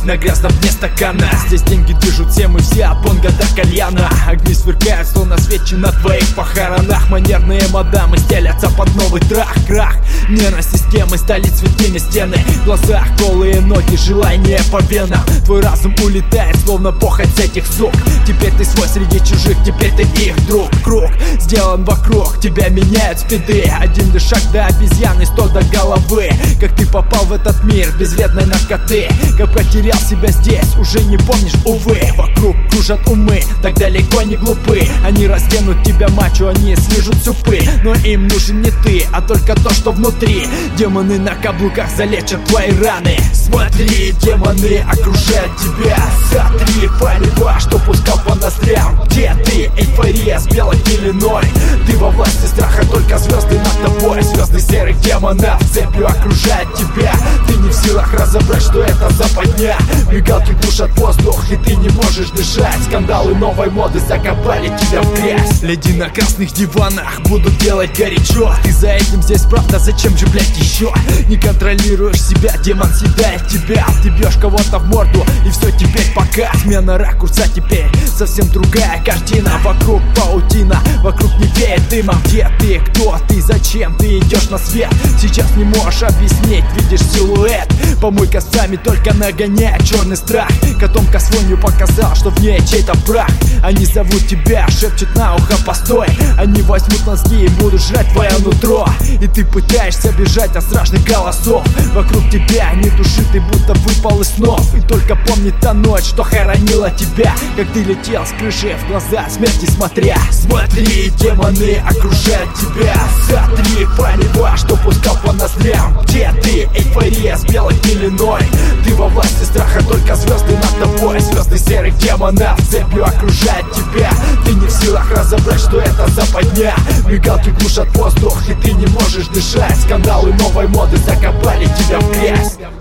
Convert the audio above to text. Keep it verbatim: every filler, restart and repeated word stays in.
на грязном дне стакана. Здесь деньги движут всем и все от бонга до кальяна. Огни сверкают, словно свечи на твоих похоронах. Манерные мадамы стелятся под новый трах. Крах нервной системы, стали цветными стены. В глазах голые ноги, желание по венам. Твой разум улетает, словно похоть с этих сук. Теперь ты свой среди чужих, теперь ты их друг. Круг сделан вокруг, тебя меняют спиды. Один лишь шаг до обезьяны, сто до головы. Как ты попал в этот мир без вредной наркоты, как потерял себя здесь, уже не помнишь, увы. Вокруг кружат умы, так далеко не глупы. Они разденут тебя мачо, они слижут супы. Но им нужен не ты, а только то, что внутри. Демоны на каблуках залечат твои раны. Смотри, демоны окружают тебя. Сотри палева, что пускал по ноздрям. Где ты, эйфория с белой пеленой? Ты во власти страха, только звезды над тобой. Звезды серых демонов цепью окружают тебя. Ты не в силах разобрать, что это западня. Мигалки душат воздух, и ты не можешь дышать. Скандалы новой моды закопали тебя в грязь. Леди на красных диванах будут делать горячо. Ты за этим здесь, правда, зачем же, блять, еще? Не контролируешь себя, демон съедает тебя. Ты бьешь кого-то в морду, и все теперь пока. Смена ракурса теперь совсем другая картина. Вокруг паутина, вокруг не веет дымом. Где ты, кто ты, зачем ты идешь на свет? Сейчас не можешь объяснить, видишь силуэт. Помойка с вами только нагоняет черный страх. Котомка с вонью показал, что в ней чей-то прах. Они зовут тебя, шепчут на ухо, постой. Они возьмут мозги и будут жрать твое нутро. И ты пытаешься бежать от страшных голосов. Вокруг тебя ни души, ты будто выпал из снов. И только помни та ночь, что хоронила тебя. Как ты летел с крыши, в глаза смерти смотря. Смотри, демоны окружают тебя. Сотри палева, что пускал по ноздрям. Где ты, эйфория с белой пеленой? Ты во власти страха, только звезды над тобой. Звезды серых демонов цепью окружают тебя. Ты не в силах разобрать, что это западня. Мигалки глушат воздух, и ты не можешь дышать. Скандалы новой моды закопали тебя в грязь.